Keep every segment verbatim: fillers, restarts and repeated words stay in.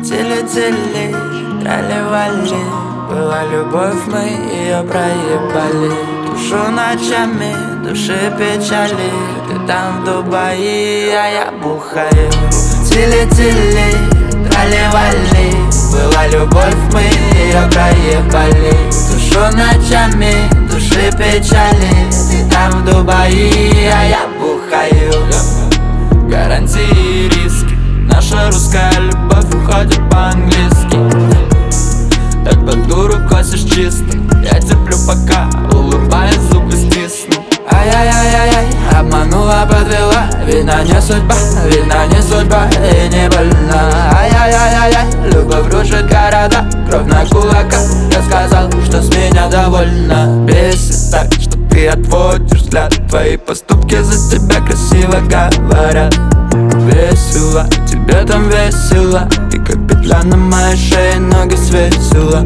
Тили-тили, трали-вали. Была любовь, мы ее проебали. Душу ночами, души печали. Ты там в Дубае, а я бухаю. Тили-тили, трали-вали. Была любовь, мы ее проебали. Душу ночами, души печали. Ты там в Дубае, а я бухаю. Гарантии и риски. Наша русская любовь уходит по-английски. Так под дуру косишь чисто. Я терплю пока, улыбаясь, зубы стисну. Ай-яй-яй-яй, обманула, подвела. Вина не судьба, вина не судьба и не больна. Ай-яй-яй-яй, любовь рушит города. Кровь на кулаках, я сказал, что с меня довольна. Бесит так, что ты отводишь взгляд. Твои поступки за тебя красиво говорят. Весело, тебе там весело. Ты как петля на моей шее, ноги свесила.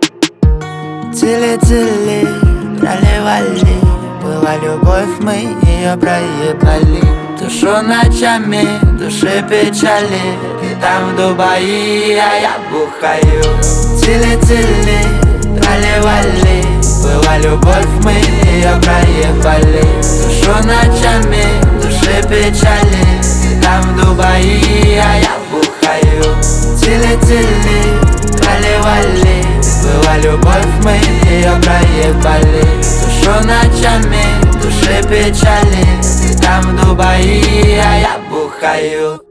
Тили-тили, трали-вали. Была любовь, мы ее проебали. Душу ночами, души печали. Ты там в Дубае, а я бухаю. Тили-тили, трали-вали. Была любовь, мы ее проебали. Душу ночами, души печали. Ты там в Дубае, а я бухаю. Тили-тили, трали-вали. Была любовь, мы ее проебали. Душу ночами, души печали. Ты там в Дубае, а я бухаю.